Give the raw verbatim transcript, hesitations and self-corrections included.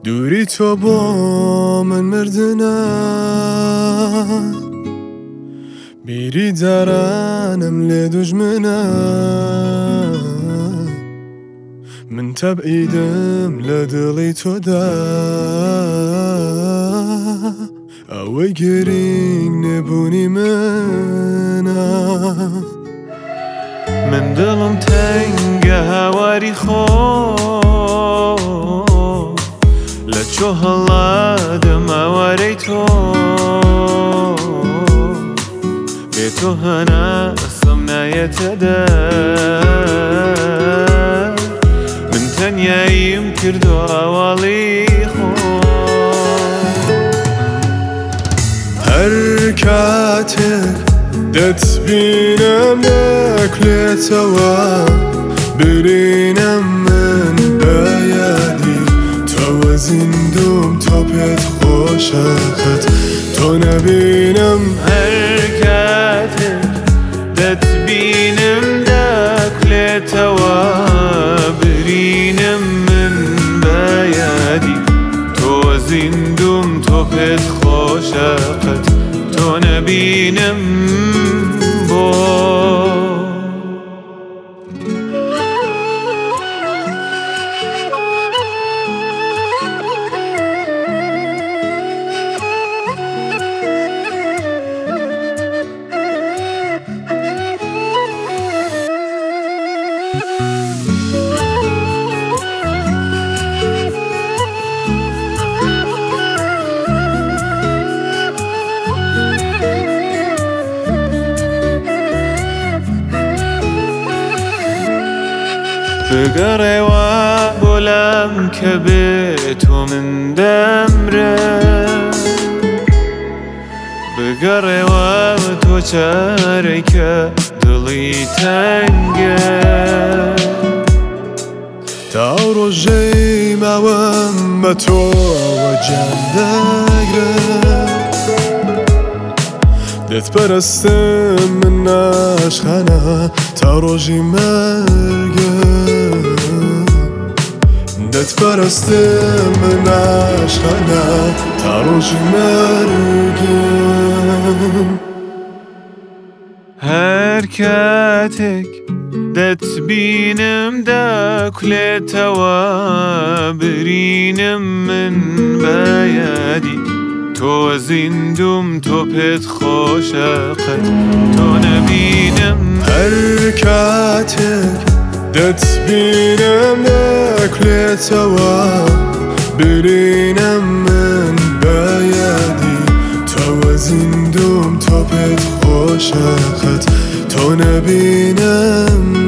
دوری تو با من مردنه بیری درانم لدجمنه من تبعیدم لدلی تو دا اوی گرینگ نبونی منه من دلم تنگه هواری خود لچو هلادم اواری تو به تو هناسم نیتده من تنیاییم کردو اوالی خود حرکاتك دتبينم نكلتوا برينم من بيادي تو زندوم تا پت خوشخت تو نبینم حرکاتك دتبينم نكلتوا برينم من بيادي تو زندوم تا پت خوشخت تو نبینم با بقري وابولم كبيت ومن دمره بقري وابتو شارك دلي تنقه تاورو جي موام بتو وجم دقره دت برستم من عشقنا تاورو جي مرقه دت برستم من عشقنا تاورو جي مرقه حركاتك دتبينم داكلتوا برينم من بيادي تو زندوم تو پت خوشخت تو نبینم حرکاتك دتبينم نكلتوا برينم من بيادي تو زندوم تو پت خوشخت تو نبینم